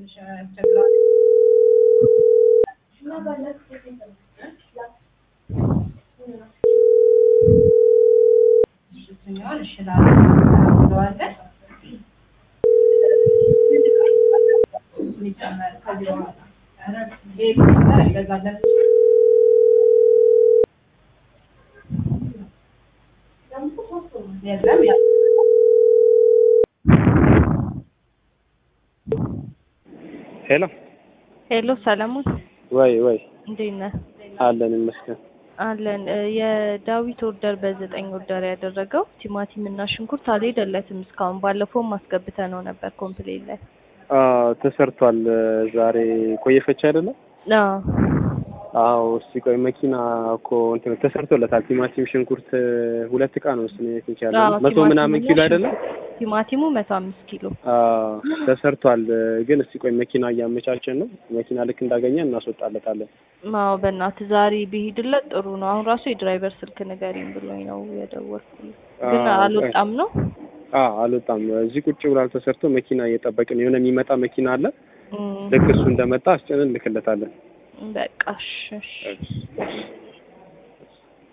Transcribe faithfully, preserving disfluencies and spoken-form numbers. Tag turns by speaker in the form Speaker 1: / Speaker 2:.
Speaker 1: ትንሽ ያስቸግራል። እሱኛውን እሽላለ ብለዋለ ይጨመር ከዚህ በኋላ ይሄ ነገር ይገዛለን የለም ያ
Speaker 2: ሄሎ
Speaker 3: ሄሎ ሰለሞን
Speaker 2: ወይ ወይ
Speaker 3: እንዴት ነህ?
Speaker 2: አለን ይመስገን
Speaker 3: አለን የዳዊት ኦርደር በዘጠኝ ኦርደር ያደረገው ቲማቲም እና ሽንኩርት አልሄደለትም እስካሁን ባለፈው ማስገብተህ ነው ነበር ኮምፕሌት ላይ
Speaker 2: አዎ ተሰርቷል ዛሬ ቆየፈች አይደለ
Speaker 3: አዎ
Speaker 2: አዎ እስቲ ቆይ መኪና እኮ እንትን ተሰርቶለታል ቲማቲም ሽንኩርት ሁለት እቃ ነው እሱ ነው መቶ ምናምን ኪሎ አይደለ
Speaker 3: ቲማቲሙ መቶ አምስት ኪሎ
Speaker 2: አዎ ተሰርቷል ግን እስቲ ቆይ መኪና እያመቻቸን ነው መኪና ልክ እንዳገኘን እናስወጣለታለን
Speaker 3: አዎ በእናትህ ዛሬ ቢሄድለት ጥሩ ነው አሁን ራሱ የድራይቨር ስልክ ንገሪኝ ብሎኝ ነው የደወልኩት ግን አልወጣም ነው
Speaker 2: አዎ አልወጣም እዚህ ቁጭ ብሏል ተሰርቶ መኪና እየጠበቅን የሆነ የሚመጣ መኪና አለ ልክ እሱ እንደመጣ አስጨነን ልክለታለን
Speaker 3: በቃ እሺ